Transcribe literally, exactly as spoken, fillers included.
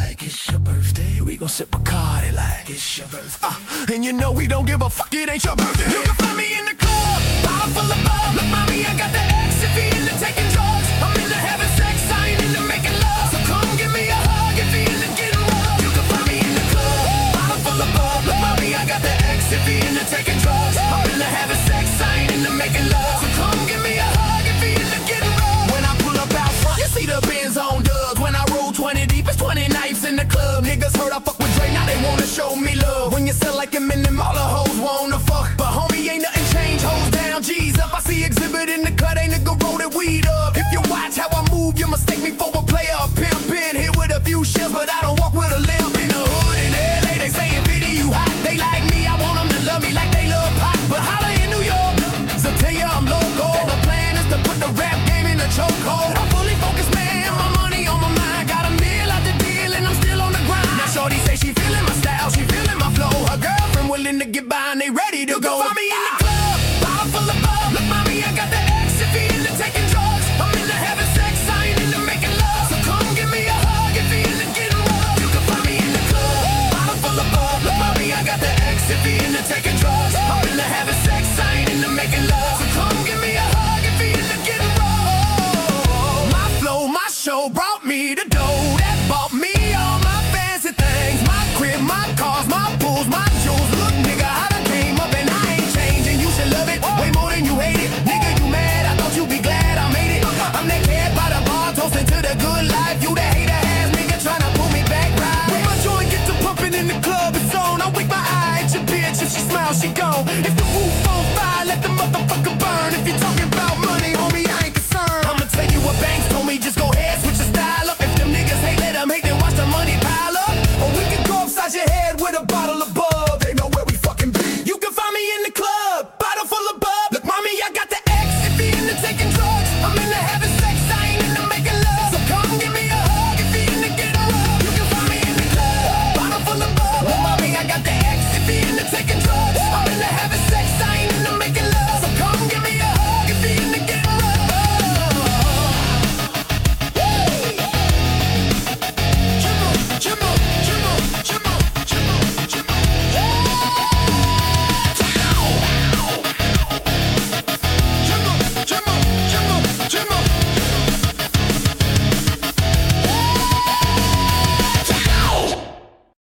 like it's your birthday. We gon' sip Bacardi like it's your birthday. Uh, and you know we don't give a fuck, it ain't your birthday. You can find me in the club, bottle full of bub. Look, mommy, I got the X if you into taking drugs. I'm into having sex, I ain't into making love. So come give me a hug if you into getting rough. You can find me in the club, bottle full of bub. Look, mommy, I got the X if you into taking drugs. I'm into having sex, I ain't into making love. So come give me a hug if you into getting rough. When I pull up out front, you see the Benz on dubs. When I roll twenty deep, it's twenty nights in the club. Niggas heard I fuck with Dre, now they wanna show me love. When you sell like Eminem, all the hoes wanna fuck. But homie, ain't nothing changed, hoes down, G's up. I see exhibit in the cut, ain't nigga roll that weed up. If you watch how I move, you mistake me for a player. A pimp in here with a few shells, but I don't walk